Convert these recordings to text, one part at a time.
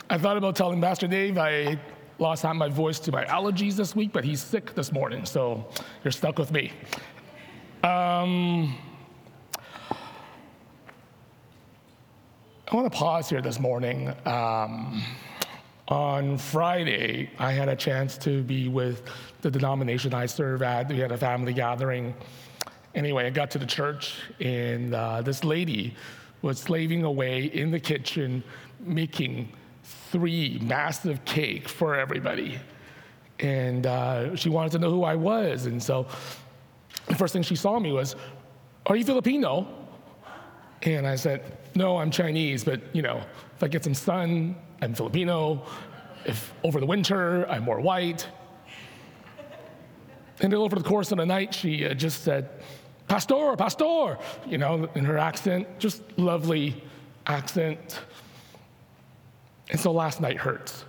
I thought about telling Pastor Dave I lost half my voice to my allergies this week, but he's sick this morning, so you're stuck with me. I want to pause here this morning. On Friday, I had a chance to be with the denomination I serve at. We had a family gathering. Anyway, I got to the church, and this lady was slaving away in the kitchen making 3 massive cakes for everybody. And she wanted to know who I was. And so the first thing she saw me was, "Are you Filipino?" And I said, "No, I'm Chinese, but if I get some sun, I'm Filipino. If over the winter, I'm more white." And then over the course of the night, she just said, "Pastor, pastor," in her accent, just lovely accent. And so last night hurts.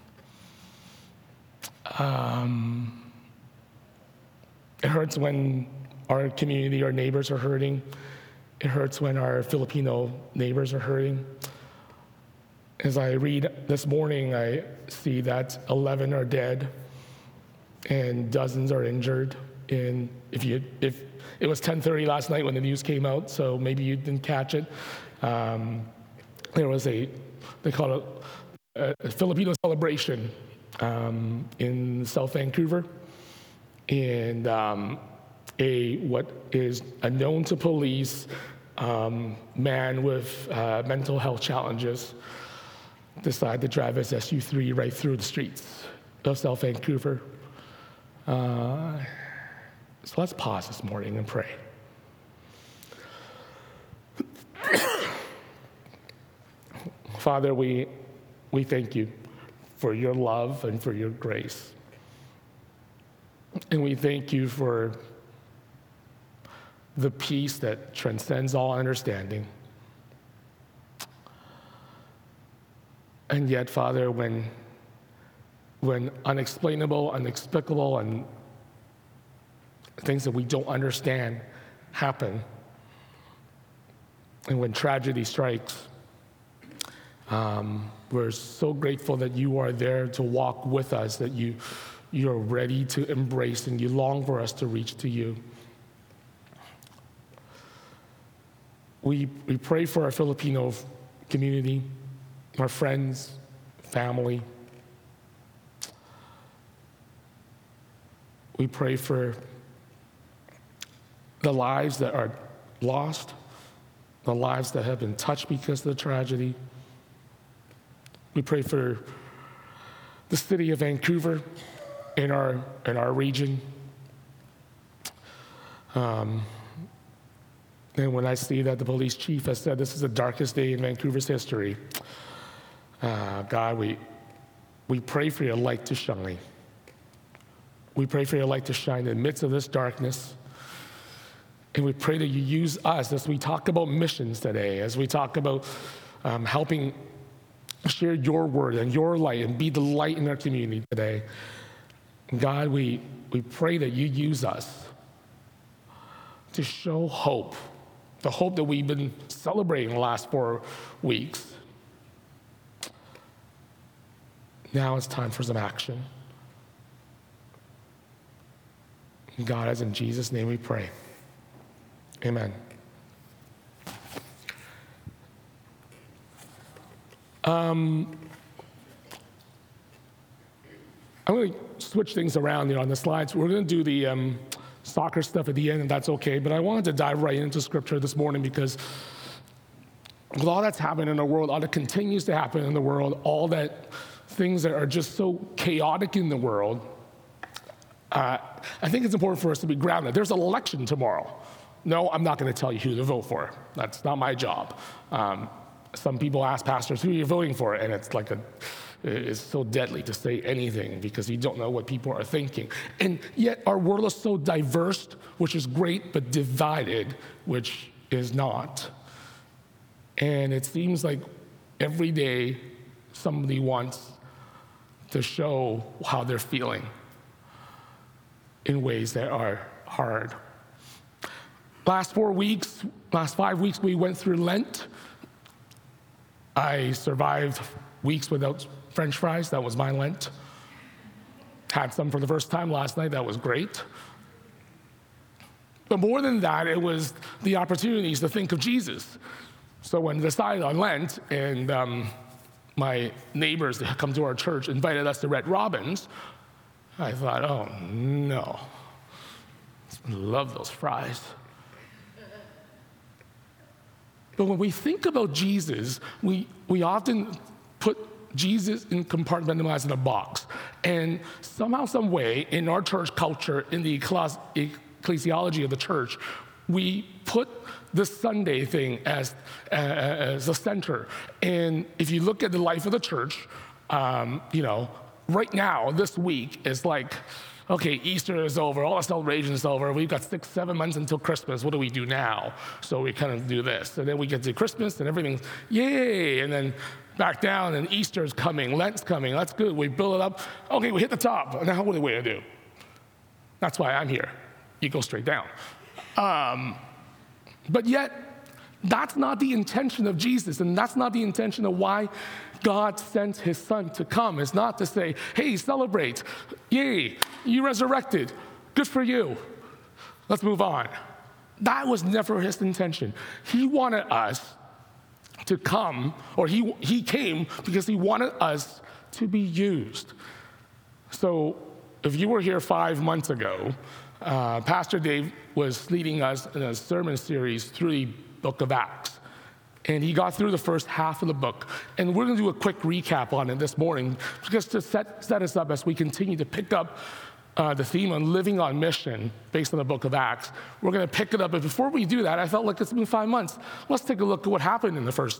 It hurts when our community, our neighbors are hurting. It hurts when our Filipino neighbors are hurting. As I read this morning, I see that 11 are dead and dozens are injured. And if it was 10:30 last night when the news came out, so maybe you didn't catch it. There was they call it a Filipino celebration in South Vancouver, and what is unknown to police man with mental health challenges decided to drive his SU3 right through the streets of South Vancouver. So let's pause this morning and pray. Father, we thank you for your love and for your grace. And we thank you for the peace that transcends all understanding. And yet, Father, when unexplainable, inexplicable, and things that we don't understand happen, and when tragedy strikes, we're so grateful that you are there to walk with us, that you're ready to embrace and you long for us to reach to you. We pray for our Filipino community, our friends, family. We pray for the lives that are lost, the lives that have been touched because of the tragedy. We pray for the city of Vancouver in our region. And when I see that the police chief has said this is the darkest day in Vancouver's history, God, we pray for your light to shine. We pray for your light to shine in the midst of this darkness. And we pray that you use us as we talk about missions today, as we talk about helping share your word and your light and be the light in our community today. God, we pray that you use us to show hope, the hope that we've been celebrating the last 4 weeks. Now it's time for some action. God, as in Jesus' name we pray. Amen. I'm going to switch things around on the slides. We're going to do the soccer stuff at the end, and that's okay. But I wanted to dive right into Scripture this morning because with all that's happened in the world, all that continues to happen in the world, all that things that are just so chaotic in the world, I think it's important for us to be grounded. There's an election tomorrow. No, I'm not going to tell you who to vote for. That's not my job. Some people ask pastors, who are you voting for? And it's so deadly to say anything because you don't know what people are thinking. And yet our world is so diverse, which is great, but divided, which is not. And it seems like every day somebody wants to show how they're feeling in ways that are hard. Last 5 weeks, we went through Lent. I survived weeks without French fries. That was my Lent. Had some for the first time last night. That was great. But more than that, it was the opportunities to think of Jesus. So when I decided on Lent, and my neighbors that come to our church invited us to Red Robin's, I thought, oh no, I love those fries. But when we think about Jesus, we often put Jesus in compartmentalized in a box. And somehow, some way, in our church culture, in the ecclesiology of the church, we put the Sunday thing as the center. And if you look at the life of the church, right now, this week is like, okay, Easter is over, all the celebration is over, we've got 6-7 months until Christmas, what do we do now? So we kind of do this, and then we get to Christmas and everything's, yay, and then back down, and Easter's coming, Lent's coming, that's good, we build it up, okay, we hit the top, now what are we gonna do? That's why I'm here, you go straight down. But yet, that's not the intention of Jesus, and that's not the intention of why God sent his son to come. It's not to say, hey, celebrate, yay, you resurrected, good for you, let's move on. That was never his intention. He wanted us to come, or he came because he wanted us to be used. So if you were here 5 months ago, Pastor Dave was leading us in a sermon series through the book of Acts. And he got through the first half of the book. And we're going to do a quick recap on it this morning, just to set us up as we continue to pick up the theme on living on mission based on the book of Acts. We're going to pick it up. But before we do that, I felt like it's been 5 months. Let's take a look at what happened in the first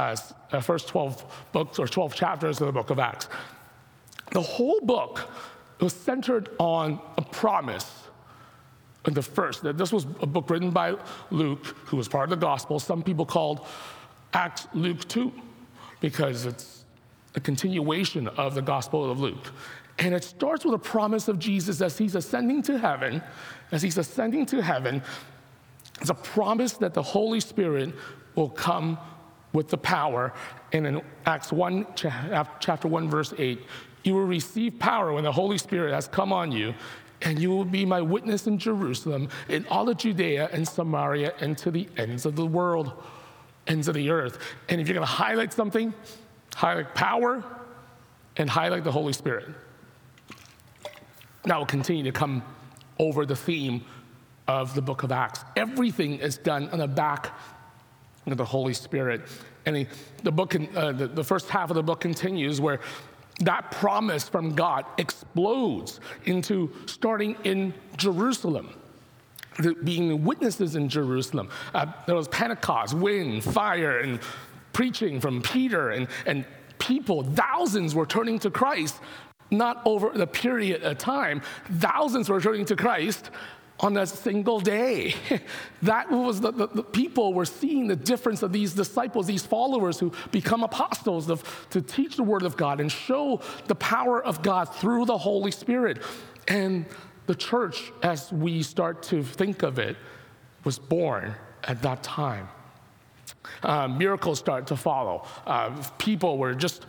12 books or 12 chapters of the book of Acts. The whole book was centered on a promise. And this was a book written by Luke, who was part of the gospel. Some people called Acts Luke 2, because it's a continuation of the gospel of Luke. And it starts with a promise of Jesus as he's ascending to heaven. As he's ascending to heaven, it's a promise that the Holy Spirit will come with the power. And in Acts 1, chapter 1, verse 8, you will receive power when the Holy Spirit has come on you, and you will be my witness in Jerusalem, in all of Judea and Samaria, and to the ends of the world, ends of the earth. And if you're going to highlight something, highlight power and highlight the Holy Spirit. Now we'll continue to come over the theme of the book of Acts. Everything is done on the back of the Holy Spirit. And the first half of the book continues where that promise from God explodes into starting in Jerusalem, being witnesses in Jerusalem. There was Pentecost, wind, fire, and preaching from Peter, and people, thousands were turning to Christ, not over the period of time. Thousands were turning to Christ on a single day. That was the people were seeing the difference of these disciples, these followers who become apostles to teach the word of God and show the power of God through the Holy Spirit. And the church, as we start to think of it, was born at that time. Miracles start to follow. People were just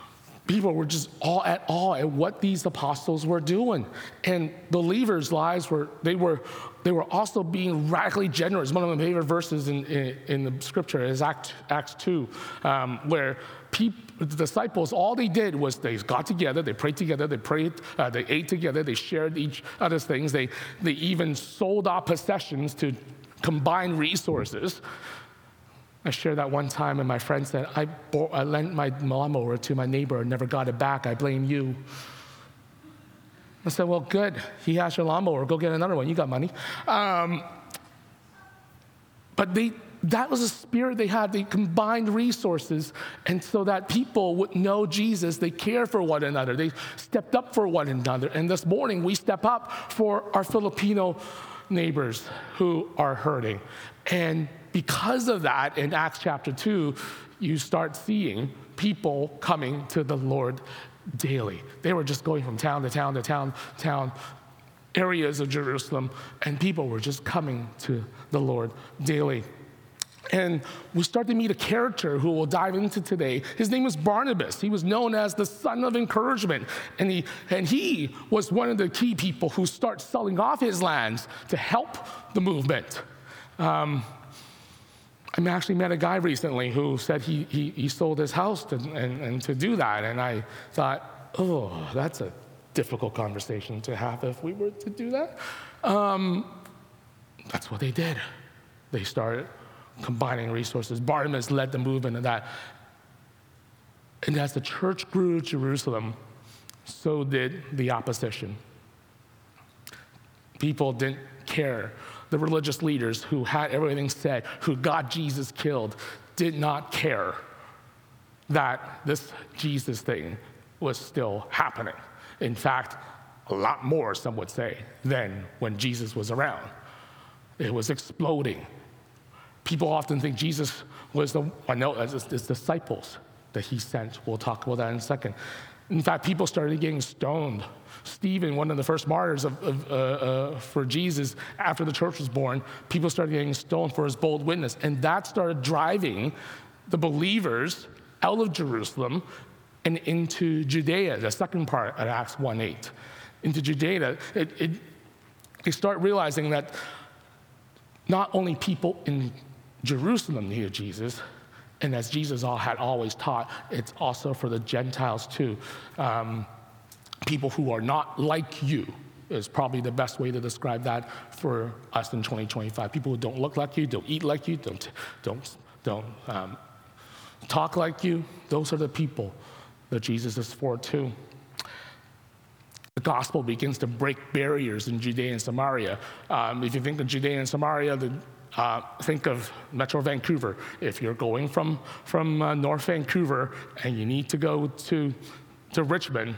all at awe at what these apostles were doing. And believers' lives were also being radically generous. One of my favorite verses in the scripture is Acts 2, where the disciples, all they did was they got together, they prayed together, they ate together, they shared each other's things. They even sold off possessions to combine resources. I shared that one time, and my friend said, I lent my lawnmower to my neighbor and never got it back. I blame you. I said, well, good. He has your lawnmower. Go get another one. You got money. But that was a spirit they had. They combined resources, and so that people would know Jesus. They cared for one another. They stepped up for one another. And this morning, we step up for our Filipino neighbors who are hurting. And because of that, in Acts chapter 2, you start seeing people coming to the Lord daily. They were just going from town to town to town, areas of Jerusalem, and people were just coming to the Lord daily. And we start to meet a character who we'll dive into today. His name was Barnabas. He was known as the son of encouragement. And he was one of the key people who start selling off his lands to help the movement. I actually met a guy recently who said he sold his house and to do that. And I thought, oh, that's a difficult conversation to have if we were to do that. That's what they did. They started combining resources. Barnabas led the movement of that. And as the church grew Jerusalem, so did the opposition. People didn't care. The religious leaders who had everything said, who got Jesus killed, did not care that this Jesus thing was still happening. In fact, a lot more, some would say, than when Jesus was around. It was exploding. People often think Jesus was his disciples that he sent. We'll talk about that in a second. In fact, people started getting stoned. Stephen, one of the first martyrs for Jesus after the church was born, people started getting stoned for his bold witness. And that started driving the believers out of Jerusalem and into Judea, the second part of Acts 1:8. Into Judea, they start realizing that not only people in Jerusalem needed Jesus, and as Jesus had always taught, it's also for the Gentiles too. People who are not like you is probably the best way to describe that for us in 2025. People who don't look like you, don't eat like you, don't talk like you. Those are the people that Jesus is for too. The gospel begins to break barriers in Judea and Samaria. If you think of Judea and Samaria, think of Metro Vancouver. If you're going from North Vancouver and you need to go to Richmond,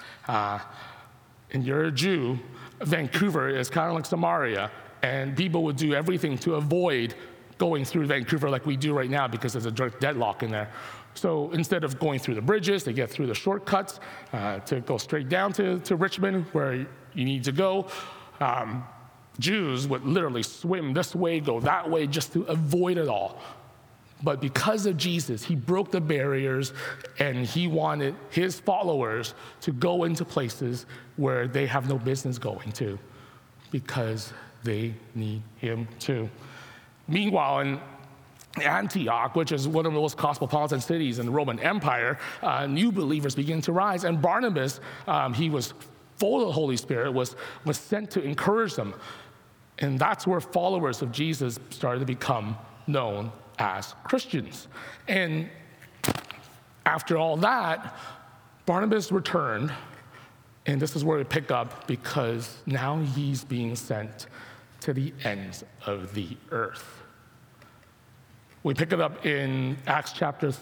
and you're a Jew, Vancouver is kind of like Samaria, and people would do everything to avoid going through Vancouver like we do right now because there's a direct deadlock in there. So instead of going through the bridges, they get through the shortcuts to go straight down to Richmond where you need to go. Jews would literally swim this way, go that way, just to avoid it all. But because of Jesus, he broke the barriers, and he wanted his followers to go into places where they have no business going to because they need him too. Meanwhile, in Antioch, which is one of the most cosmopolitan cities in the Roman Empire, new believers begin to rise. And Barnabas, he was full of the Holy Spirit, was sent to encourage them. And that's where followers of Jesus started to become known as Christians. And after all that, Barnabas returned, and this is where we pick up because now he's being sent to the ends of the earth. We pick it up in Acts chapter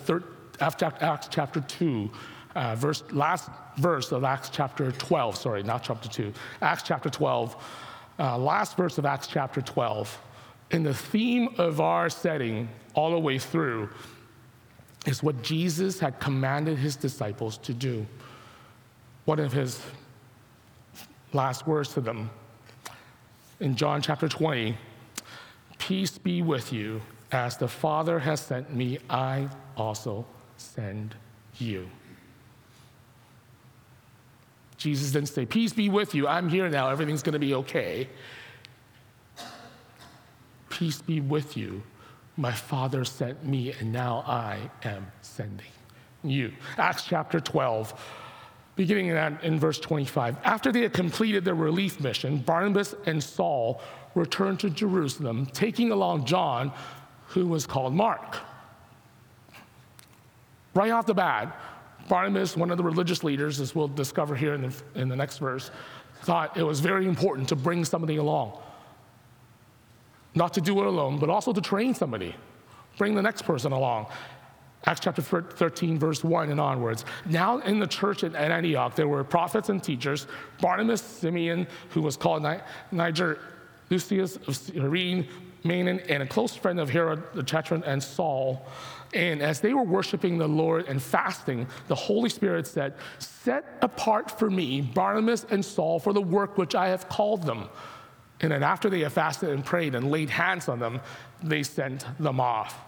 2, last verse of Acts chapter 12. Sorry, not chapter 2. Acts chapter 12, last verse of Acts chapter 12. And the theme of our setting all the way through is what Jesus had commanded his disciples to do. One of his last words to them in John chapter 20, "Peace be with you. As the Father has sent me, I also send you." Jesus didn't say, "Peace be with you. I'm here now. Everything's going to be okay." "Peace be with you. My Father sent me, and now I am sending you." Acts chapter 12, beginning in verse 25. After they had completed their relief mission, Barnabas and Saul returned to Jerusalem, taking along John, who was called Mark. Right off the bat, Barnabas, one of the religious leaders, as we'll discover here in the next verse, thought it was very important to bring somebody along. Not to do it alone, but also to train somebody. Bring the next person along. Acts chapter 13, verse 1 and onwards. Now in the church at Antioch, there were prophets and teachers, Barnabas, Simeon, who was called Niger, Lucius of Cyrene, Manaen, and a close friend of Herod the Tetrarch, and Saul. And as they were worshiping the Lord and fasting, the Holy Spirit said, "Set apart for me Barnabas and Saul for the work which I have called them." And then after they had fasted and prayed and laid hands on them, they sent them off.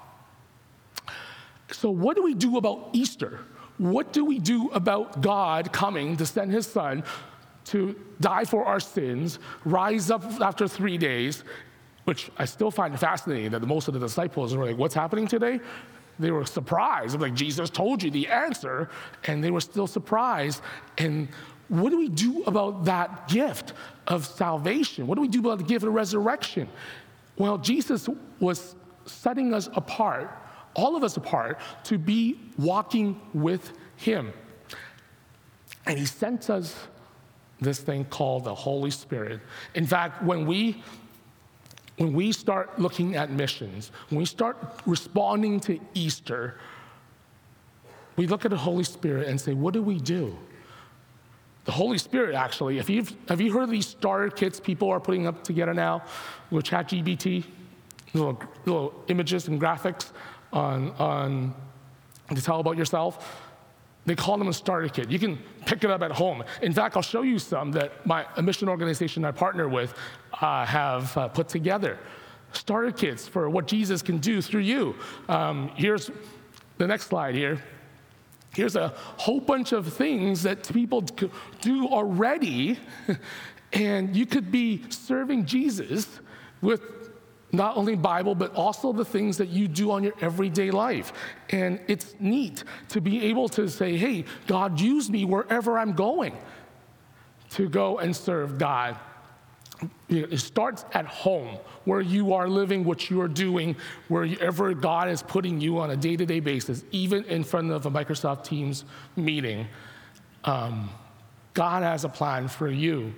So what do we do about Easter? What do we do about God coming to send his son to die for our sins, rise up after 3 days, which I still find fascinating that most of the disciples were like, what's happening today? They were surprised. Like, Jesus told you the answer, and they were still surprised. And what do we do about that gift of salvation? What do we do about the gift of resurrection? Well, Jesus was setting us apart, all of us apart, to be walking with him. And he sent us this thing called the Holy Spirit. In fact, when we start looking at missions, when we start responding to Easter, we look at the Holy Spirit and say, what do we do? The Holy Spirit, actually, have you heard of these starter kits people are putting up together now with ChatGPT? Little images and graphics on to tell about yourself. They call them a starter kit. You can pick it up at home. In fact, I'll show you some that a mission organization I partner with have put together. Starter kits for what Jesus can do through you. Here's the next slide here. Here's a whole bunch of things that people do already, and you could be serving Jesus with not only Bible, but also the things that you do on your everyday life. And it's neat to be able to say, hey, God, use me wherever I'm going to go and serve God. It starts at home, where you are living, what you are doing, wherever God is putting you on a day-to-day basis, even in front of a Microsoft Teams meeting. God has a plan for you.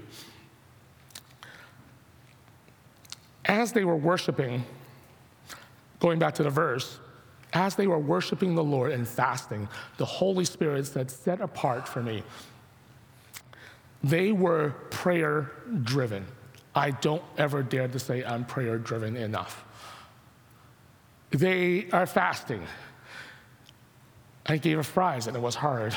As they were worshiping, going back to the verse, as they were worshiping the Lord and fasting, the Holy Spirit said, set apart for me. They were prayer-driven. I don't ever dare to say I'm prayer-driven enough. They are fasting. I gave a fries and it was hard.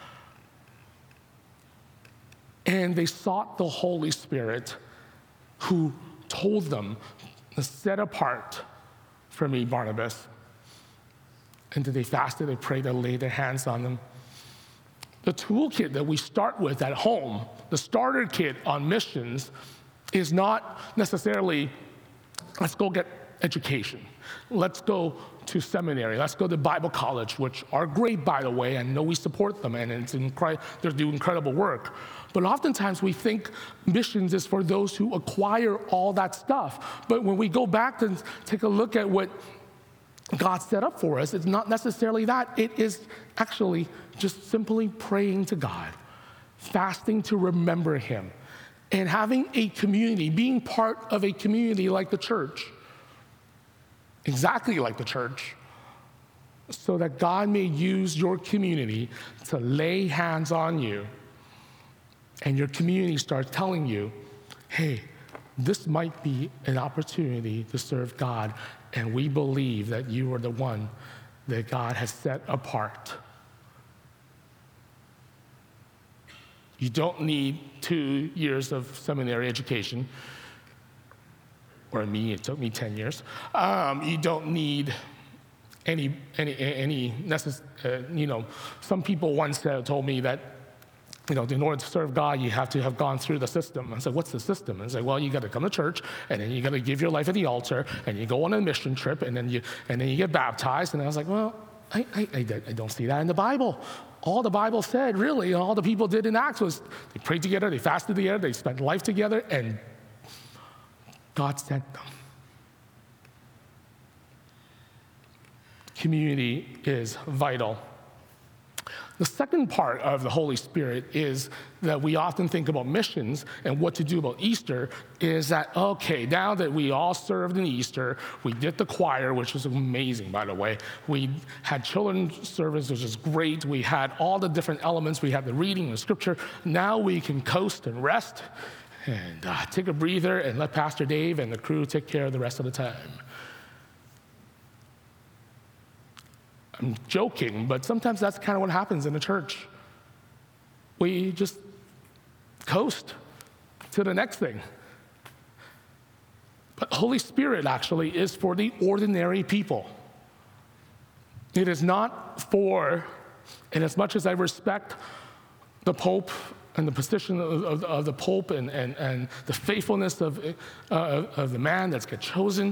And they sought the Holy Spirit, who told them to set apart for me, Barnabas. And they fasted, they prayed, they laid their hands on them. The toolkit that we start with at home, the starter kit on missions, is not necessarily, let's go get education. Let's go to seminary. Let's go to Bible college, which are great, by the way. I know we support them, and they do incredible work. But oftentimes we think missions is for those who acquire all that stuff. But when we go back and take a look at what God set up for us, it's not necessarily that. It is actually just simply praying to God, fasting to remember him, and having a community, being part of a community like the church, exactly like the church, so that God may use your community to lay hands on you, and your community starts telling you, hey, this might be an opportunity to serve God, and we believe that you are the one that God has set apart. You don't need 2 years of seminary education, or me, it took me 10 years. You don't need any some people once told me that, in order to serve God, you have to have gone through the system. I said, what's the system? And I said, well, you got to come to church, and then you got to give your life at the altar, and you go on a mission trip, and then you get baptized. And I was like, well, I don't see that in the Bible. All the Bible said, really, all the people did in Acts was they prayed together, they fasted together, they spent life together, and God sent them. Community is vital. The second part of the Holy Spirit is that we often think about missions and what to do about Easter is that, okay, now that we all served in Easter, we did the choir, which was amazing, by the way. We had children's service, which is great. We had all the different elements. We had the reading and scripture. Now we can coast and rest and take a breather and let Pastor Dave and the crew take care of the rest of the time. I'm joking, but sometimes that's kind of what happens in the church. We just coast to the next thing. But the Holy Spirit actually is for the ordinary people. It is not for, and as much as I respect the Pope and the position of the Pope and the faithfulness of the man that's get chosen,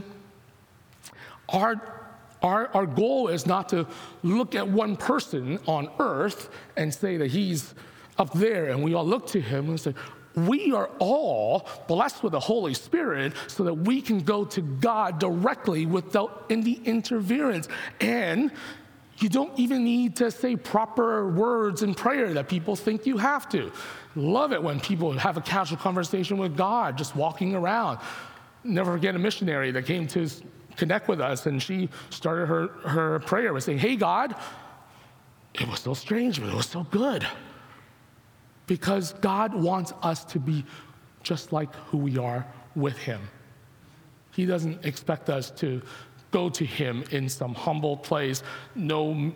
our goal is not to look at one person on earth and say that he's up there and we all look to him and say, we are all blessed with the Holy Spirit so that we can go to God directly without any interference. And you don't even need to say proper words in prayer that people think you have to. Love it when people have a casual conversation with God, just walking around. Never forget a missionary that came to connect with us, and she started her prayer by saying, hey, God, it was so strange, but it was so good. Because God wants us to be just like who we are with him. He doesn't expect us to go to him in some humble place. No,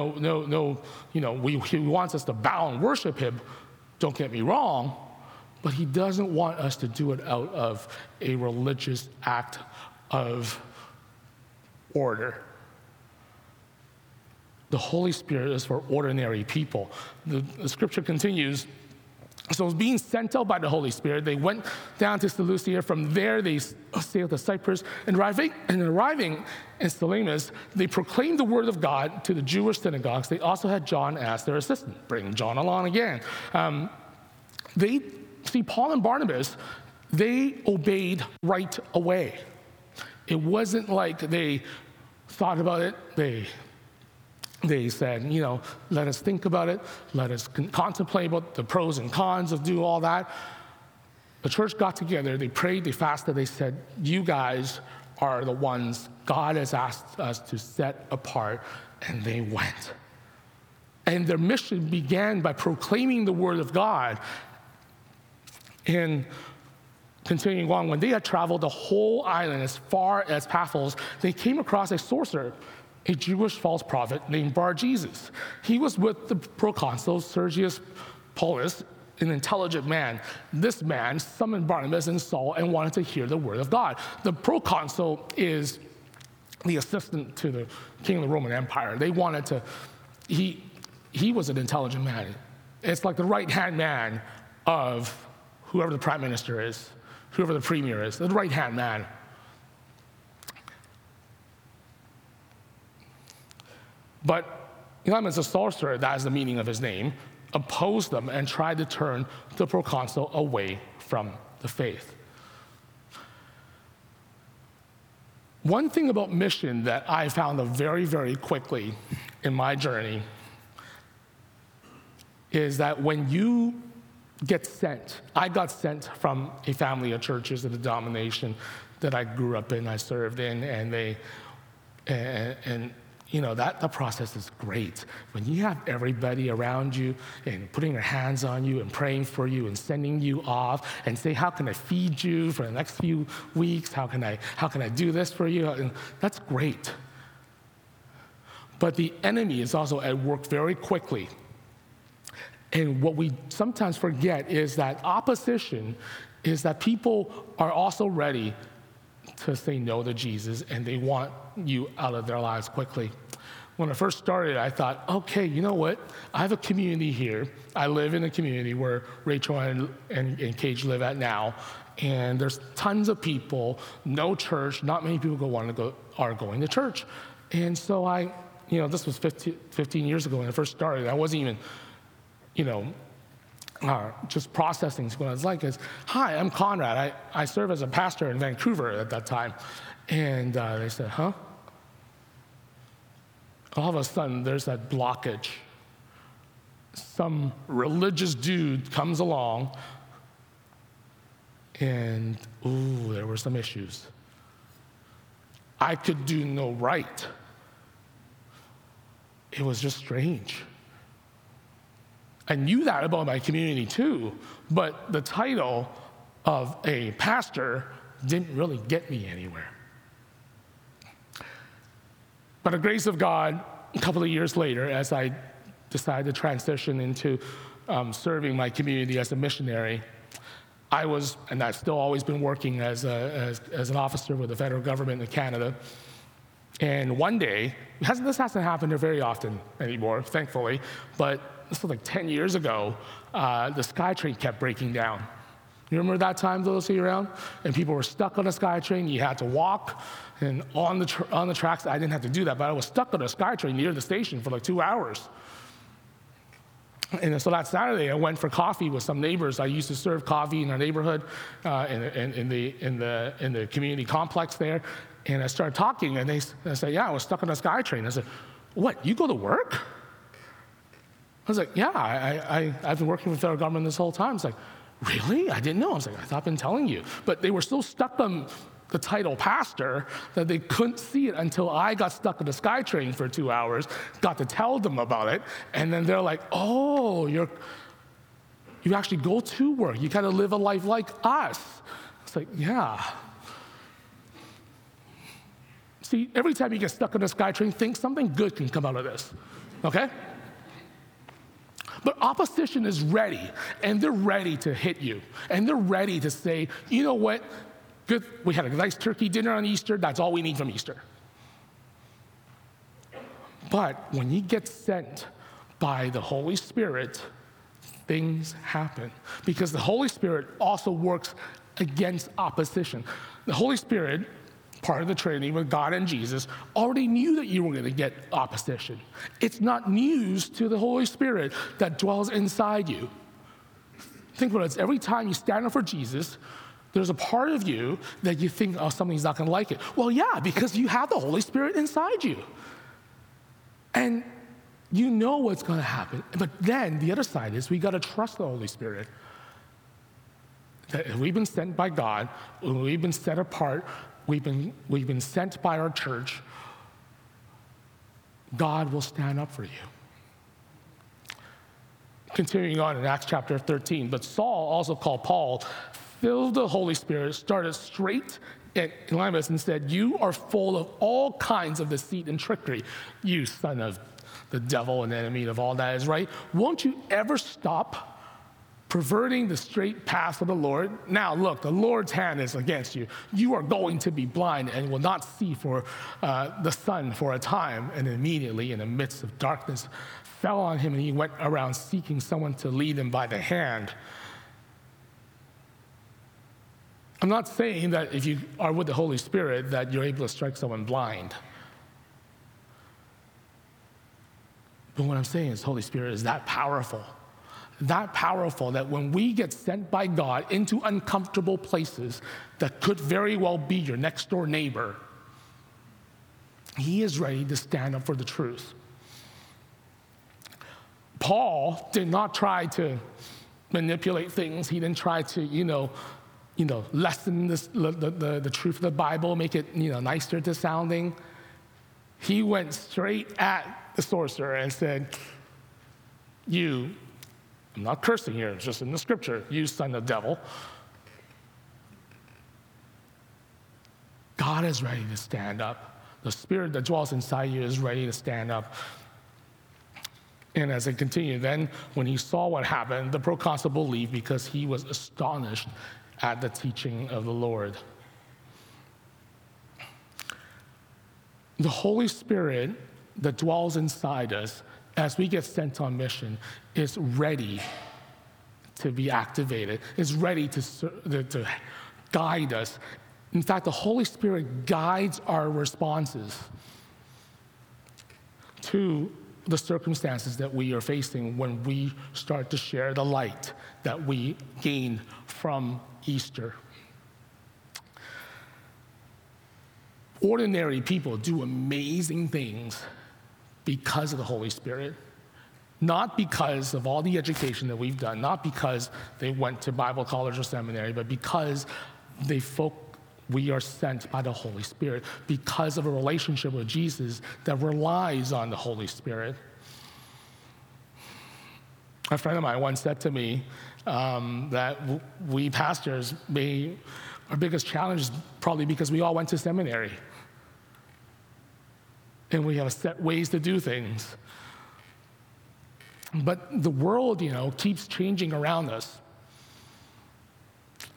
he wants us to bow and worship him. Don't get me wrong, but he doesn't want us to do it out of a religious act of order. The Holy Spirit is for ordinary people. The scripture continues. So being sent out by the Holy Spirit, they went down to Seleucia. From there, they sailed to Cyprus. And arriving in Salamis, they proclaimed the word of God to the Jewish synagogues. They also had John as their assistant. Bring John along again. Paul and Barnabas, they obeyed right away. It wasn't like they thought about it. They said, let us think about it. Let us contemplate about the pros and cons of doing all that. The church got together. They prayed. They fasted. They said, you guys are the ones God has asked us to set apart. And they went. And their mission began by proclaiming the word of God. And continuing on, when they had traveled the whole island as far as Paphos, they came across a sorcerer, a Jewish false prophet named Bar-Jesus. He was with the proconsul Sergius Paulus, an intelligent man. This man summoned Barnabas and Saul and wanted to hear the word of God. The proconsul is the assistant to the king of the Roman Empire. They wanted to, he was an intelligent man. It's like the right-hand man of whoever the prime minister is, whoever the premier is, the right-hand man. But Elymas, a sorcerer, that is the meaning of his name, opposed them and tried to turn the proconsul away from the faith. One thing about mission that I found out very, very quickly in my journey is that when you get sent, I got sent from a family of churches of the denomination that I grew up in, I served in, and that process is great. When you have everybody around you and putting their hands on you and praying for you and sending you off and say, how can I feed you for the next few weeks? How can I do this for you? And that's great. But the enemy is also at work very quickly. And what we sometimes forget is that opposition is that people are also ready to say no to Jesus, and they want you out of their lives quickly. When I first started, I thought, okay, you know what? I have a community here. I live in a community where Rachel and Cage live at now, and there's tons of people, no church, not many people are going to church. And so this was 15 years ago when I first started. I wasn't even, just processing what it's like is, hi, I'm Conrad. I serve as a pastor in Vancouver at that time. And they said, huh? All of a sudden, there's that blockage. Some religious dude comes along, and there were some issues. I could do no right. It was just strange. I knew that about my community too, but the title of a pastor didn't really get me anywhere. By the grace of God, a couple of years later, as I decided to transition into serving my community as a missionary, and I've still always been working as an officer with the federal government in Canada. And one day, this hasn't happened very often anymore, thankfully, but this was like 10 years ago, the SkyTrain kept breaking down. You remember that time, those of you around? And people were stuck on a SkyTrain. You had to walk and on the tracks. I didn't have to do that, but I was stuck on a SkyTrain near the station for like 2 hours. And so that Saturday, I went for coffee with some neighbors. I used to serve coffee in our neighborhood, in the community complex there. And I started talking, and they said, "Yeah, I was stuck on a SkyTrain." I said, "What? You go to work?" I was like, "Yeah, I've been working with the federal government this whole time." It's like, "Really? I didn't know." I was like, "I thought I've been telling you." But they were so stuck on the title pastor that they couldn't see it until I got stuck on the SkyTrain for 2 hours, got to tell them about it, and then they're like, "Oh, you actually go to work. You kind of live a life like us." It's like, yeah. See, every time you get stuck on a SkyTrain, think something good can come out of this, okay? But opposition is ready, and they're ready to hit you, and they're ready to say, "You know what? Good, we had a nice turkey dinner on Easter. That's all we need from Easter." But when you get sent by the Holy Spirit, things happen, because the Holy Spirit also works against opposition. The Holy Spirit, part of the Trinity with God and Jesus, already knew that you were going to get opposition. It's not news to the Holy Spirit that dwells inside you. Think about it. It's every time you stand up for Jesus, there's a part of you that you think, "Oh, somebody's not going to like it." Well, yeah, because you have the Holy Spirit inside you. And you know what's going to happen. But then the other side is we got to trust the Holy Spirit. That if we've been sent by God, we've been set apart, we've been sent by our church, God will stand up for you. Continuing on in Acts chapter 13, but Saul, also called Paul, filled the Holy Spirit, started straight at Elymas and said, "You are full of all kinds of deceit and trickery, you son of the devil and enemy of all that is right. Won't you ever stop perverting the straight path of the Lord? Now look, the Lord's hand is against you. You are going to be blind and will not see for the sun for a time." And immediately, in the midst of darkness, fell on him, and he went around seeking someone to lead him by the hand. I'm not saying that if you are with the Holy Spirit that you're able to strike someone blind. But what I'm saying is the Holy Spirit is that powerful that when we get sent by God into uncomfortable places that could very well be your next door neighbor, He is ready to stand up for the truth. Paul did not try to manipulate things. He didn't try to, lessen the truth of the Bible, make it, nicer to sounding. He went straight at the sorcerer and said, I'm not cursing here, it's just in the scripture, "You son of the devil." God is ready to stand up. The Spirit that dwells inside you is ready to stand up. And as it continued, then when he saw what happened, the proconsul believed because he was astonished at the teaching of the Lord. The Holy Spirit that dwells inside us as we get sent on mission is ready to be activated, is ready to guide us. In fact, the Holy Spirit guides our responses to the circumstances that we are facing when we start to share the light that we gain from Easter. Ordinary people do amazing things because of the Holy Spirit, not because of all the education that we've done, not because they went to Bible college or seminary, but because we are sent by the Holy Spirit, because of a relationship with Jesus that relies on the Holy Spirit. A friend of mine once said to me that we pastors, our biggest challenge is probably because we all went to seminary. And we have set ways to do things. But the world, keeps changing around us.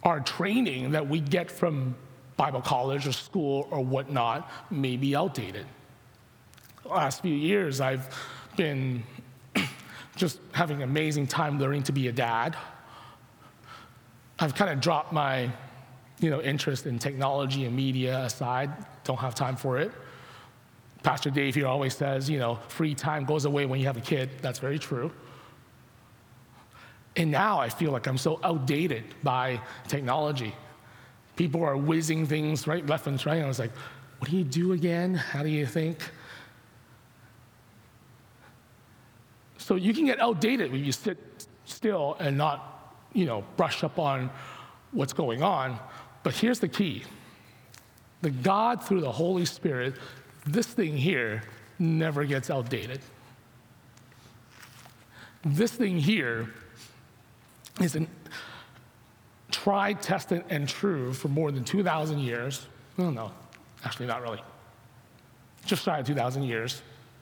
our training that we get from Bible college or school or whatnot may be outdated. The last few years, I've been just having an amazing time learning to be a dad. I've kind of dropped my interest in technology and media aside. Don't have time for it. Pastor Dave here always says, free time goes away when you have a kid. That's very true. And now I feel like I'm so outdated by technology. People are whizzing things right, left and right. And I was like, what do you do again? How do you think? So you can get outdated when you sit still and not, brush up on what's going on. But here's the key. The God, through the Holy Spirit, this thing here never gets outdated. This thing here is tried, tested, and true for more than 2,000 years. No, actually not really. Just shy of 2,000 years.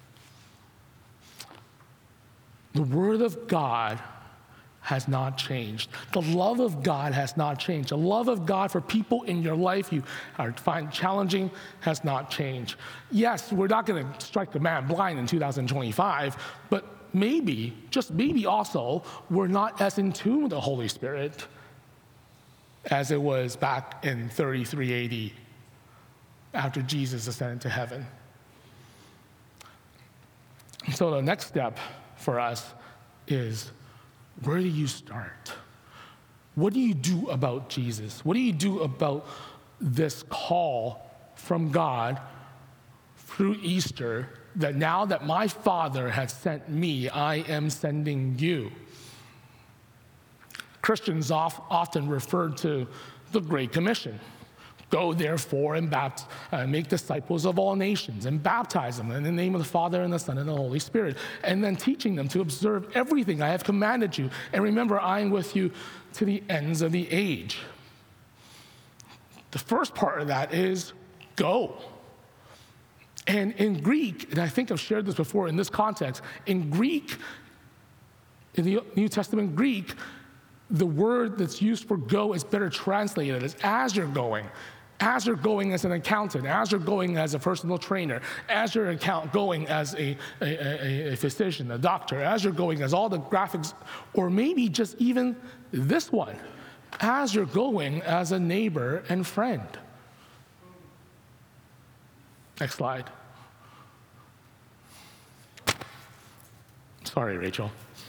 The Word of God has not changed. The love of God has not changed. The love of God for people in your life you find challenging has not changed. Yes, we're not going to strike the man blind in 2025, but maybe, just maybe also, we're not as in tune with the Holy Spirit as it was back in 33 AD after Jesus ascended to heaven. So the next step for us is, where do you start? What do you do about Jesus? What do you do about this call from God through Easter that now that my Father has sent me, I am sending you? Christians often refer to the Great Commission. Go, therefore, and make disciples of all nations and baptize them in the name of the Father and the Son and the Holy Spirit, and then teaching them to observe everything I have commanded you. And remember, I am with you to the ends of the age. The first part of that is go. And in Greek, and I think I've shared this before in this context, in Greek, in the New Testament Greek, the word that's used for go is better translated as you're going. As you're going as an accountant, as you're going as a personal trainer, as you're going as a physician, a doctor, as you're going as all the graphics, or maybe just even this one, as you're going as a neighbor and friend. Next slide. Sorry, Rachel.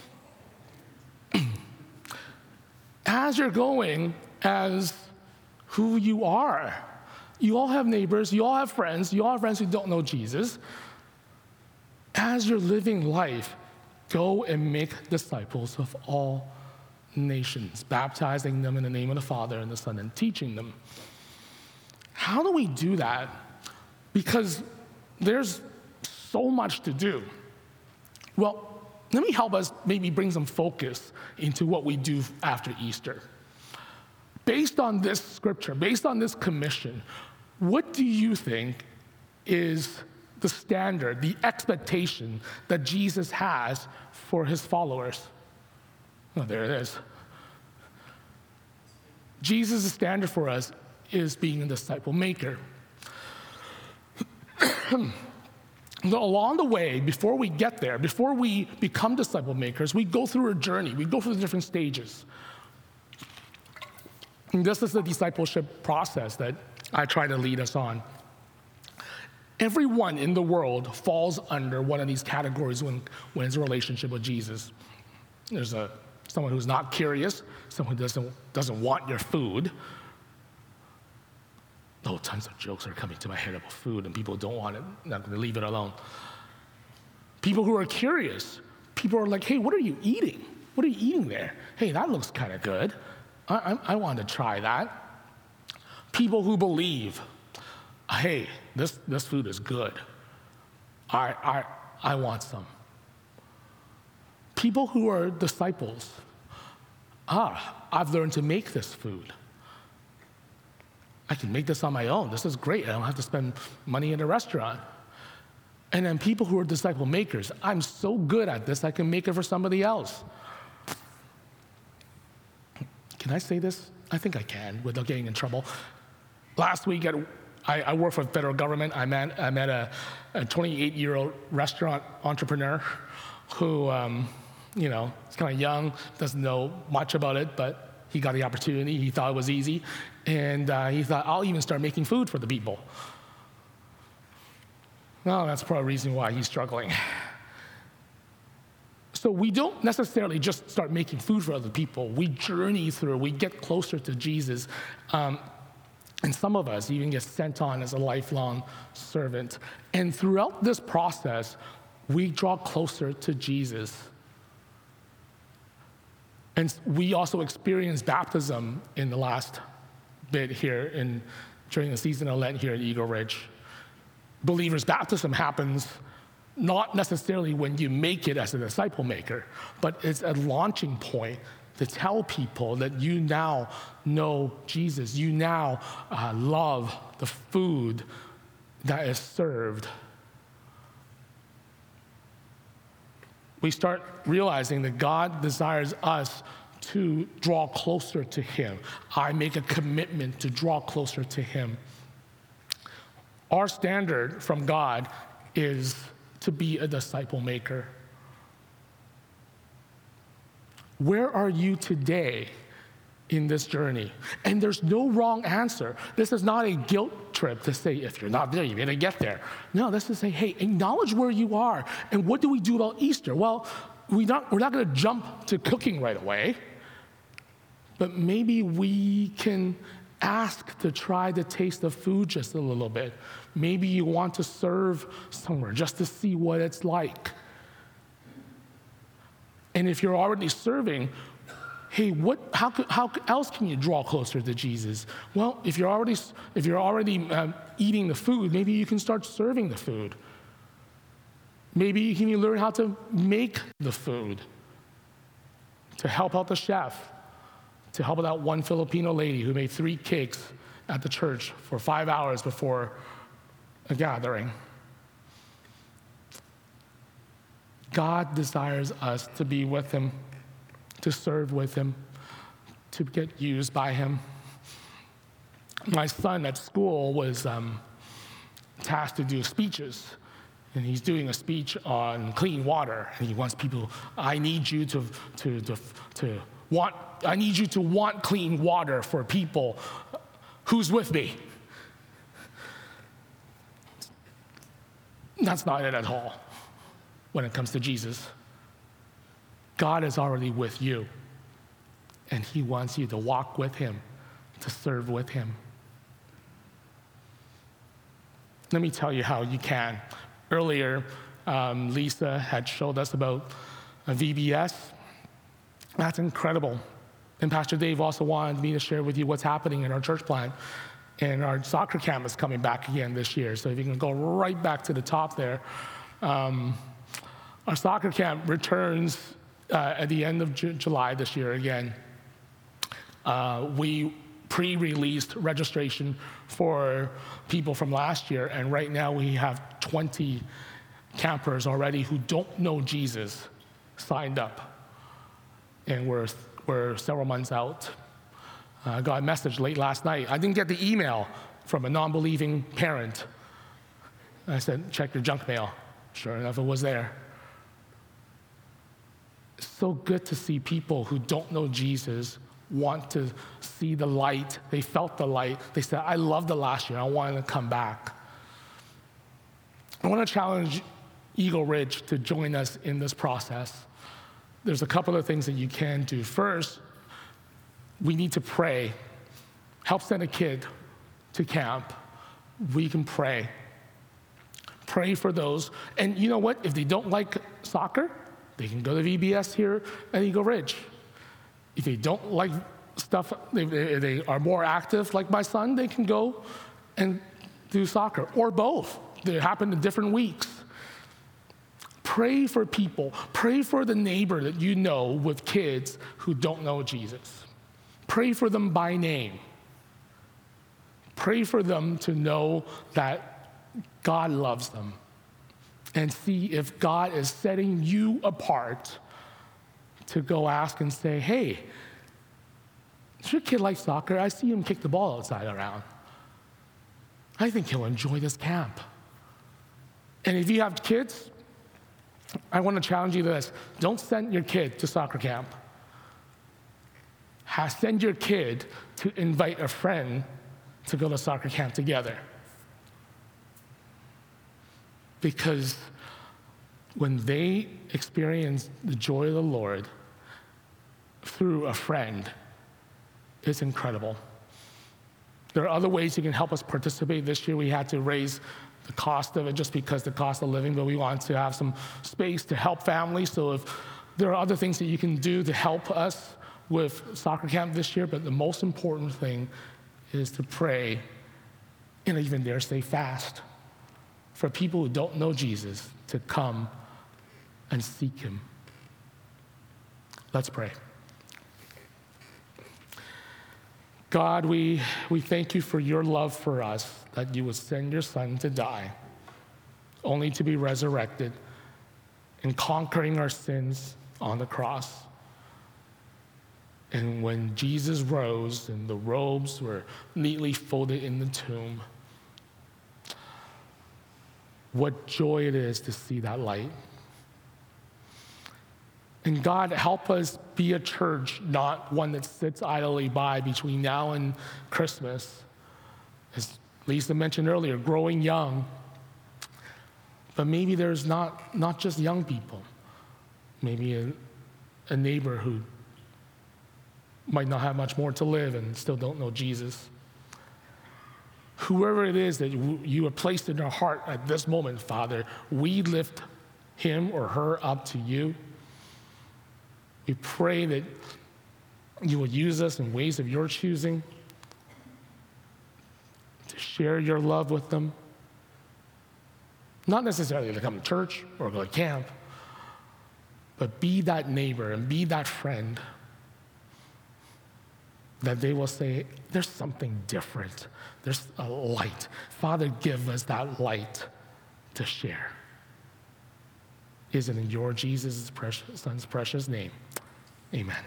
As you're going as who you are. You all have neighbors, you all have friends, you all have friends who don't know Jesus. As you're living life, go and make disciples of all nations, baptizing them in the name of the Father and the Son and teaching them. How do we do that? Because there's so much to do. Well, let me help us maybe bring some focus into what we do after Easter. Based on this scripture, based on this commission, what do you think is the standard, the expectation that Jesus has for his followers? Oh, there it is. Jesus' standard for us is being a disciple maker. Along the way, before we get there, before we become disciple makers, we go through a journey. We go through the different stages. And this is the discipleship process that I try to lead us on. Everyone in the world falls under one of these categories when it's a relationship with Jesus. There's someone who's not curious, someone who doesn't want your food. Oh, tons of jokes are coming to my head about food, and people don't want it, not going to leave it alone. People who are curious, people are like, hey, what are you eating? What are you eating there? Hey, that looks kind of good. I want to try that. People who believe, hey, this food is good. I want some. People who are disciples, I've learned to make this food. I can make this on my own. This is great. I don't have to spend money in a restaurant. And then people who are disciple makers, I'm so good at this, I can make it for somebody else. Can I say this I think I can without getting in trouble. Last week, I work for the federal government. I met a 28-year-old restaurant entrepreneur who, is kind of young, doesn't know much about it, but he got the opportunity. He thought it was easy, and he thought, I'll even start making food for the people. No, that's probably a reason why he's struggling. So we don't necessarily just start making food for other people. We journey through, we get closer to Jesus. And some of us even get sent on as a lifelong servant. And throughout this process, we draw closer to Jesus. And we also experience baptism in the last bit here during the season of Lent here at Eagle Ridge. Believers' baptism happens not necessarily when you make it as a disciple maker, but it's a launching point to tell people that you now know Jesus. You now love the food that is served. We start realizing that God desires us to draw closer to Him. I make a commitment to draw closer to Him. Our standard from God is to be a disciple maker. Where are you today in this journey? And there's no wrong answer. This is not a guilt trip to say, if you're not there, you're going to get there. No, this is to say, hey, acknowledge where you are. And what do we do about Easter? Well, we're not going to jump to cooking right away, but maybe we can ask to try to taste the food just a little bit. Maybe you want to serve somewhere just to see what it's like. And if you're already serving, hey, how else can you draw closer to Jesus? Well, if you're already eating the food, maybe you can start serving the food. Maybe you can learn how to make the food, to help out the chef, to help out one Filipino lady who made 3 cakes at the church for 5 hours before a gathering. God desires us to be with Him, to serve with Him, to get used by Him. My son at school was tasked to do speeches, and he's doing a speech on clean water, and he wants people, I need you to want clean water for people. Who's with me? That's not it at all when it comes to Jesus. God is already with you, and He wants you to walk with Him, to serve with Him. Let me tell you how you can. Earlier, Lisa had showed us about a VBS. That's incredible. And Pastor Dave also wanted me to share with you what's happening in our church plant. And our soccer camp is coming back again this year. So if you can go right back to the top there. Our soccer camp returns at the end of July this year again. We pre-released registration for people from last year, and right now we have 20 campers already who don't know Jesus signed up. And we're several months out. I got a message late last night. I didn't get the email from a non-believing parent. I said, check your junk mail. Sure enough, it was there. It's so good to see people who don't know Jesus want to see the light. They felt the light. They said, I loved the last year. I wanted to come back. I want to challenge Eagle Ridge to join us in this process. There's a couple of things that you can do. First, we need to pray. Help send a kid to camp. We can pray. Pray for those. And you know what? If they don't like soccer, they can go to VBS here at Eagle Ridge. If they don't like stuff, if they are more active like my son, they can go and do soccer, or both. They happen in different weeks. Pray for people. Pray for the neighbor that you know with kids who don't know Jesus. Pray for them by name. Pray for them to know that God loves them. And see if God is setting you apart to go ask and say, hey, Does your kid like soccer? I see him kick the ball outside around. I think he'll enjoy this camp. And if you have kids, I want to challenge you to this. Don't send your kid to soccer camp. Send your kid to invite a friend to go to soccer camp together. Because when they experience the joy of the Lord through a friend, it's incredible. There are other ways you can help us participate. This year we had to raise the cost of it just because the cost of living, but we want to have some space to help families. So if there are other things that you can do to help us with soccer camp this year, but the most important thing is to pray and even dare say fast for people who don't know Jesus to come and seek him. Let's pray. God, we thank you for your love for us, that you would send your son to die, only to be resurrected and conquering our sins on the cross. And when Jesus rose and the robes were neatly folded in the tomb, what joy it is to see that light. And God, help us be a church, not one that sits idly by between now and Christmas. As Lisa mentioned earlier, growing young. But maybe there's not just young people. Maybe a neighbor who might not have much more to live and still don't know Jesus. Whoever it is that you have placed in our heart at this moment, Father, we lift him or her up to you. We pray that you will use us in ways of your choosing to share your love with them. Not necessarily to come to church or go to camp, but be that neighbor and be that friend that they will say, there's something different. There's a light. Father, give us that light to share. Is it in your Jesus' son's precious name? Amen.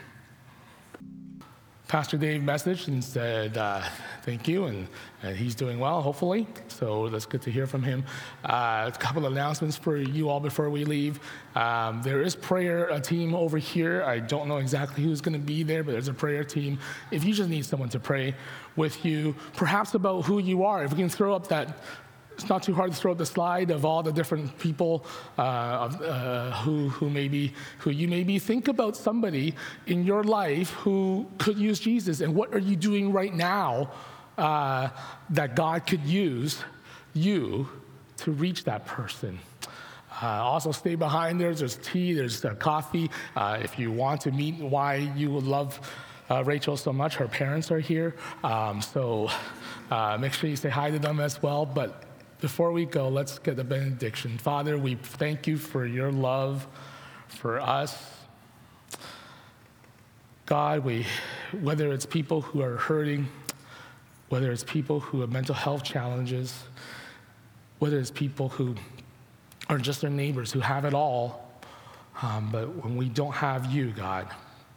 Pastor Dave messaged and said, thank you, and he's doing well, hopefully. So that's good to hear from him. A couple of announcements for you all before we leave. There is a team over here. I don't know exactly who's going to be there, but there's a prayer team. If you just need someone to pray with you, perhaps about who you are, if we can throw up that. It's not too hard to throw up the slide of all the different people who you maybe think about somebody in your life who could use Jesus, and what are you doing right now that God could use you to reach that person. Also stay behind there. There's tea, there's coffee. If you want to meet why you would love Rachel so much, her parents are here. So make sure you say hi to them as well. But before we go, let's get the benediction. Father, we thank you for your love for us. God, whether it's people who are hurting, whether it's people who have mental health challenges, whether it's people who are just their neighbors who have it all, but when we don't have you, God,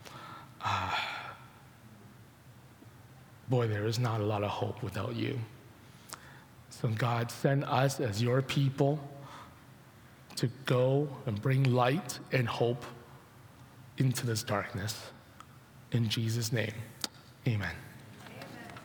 boy, there is not a lot of hope without you. So God, send us as your people to go and bring light and hope into this darkness. In Jesus' name, amen.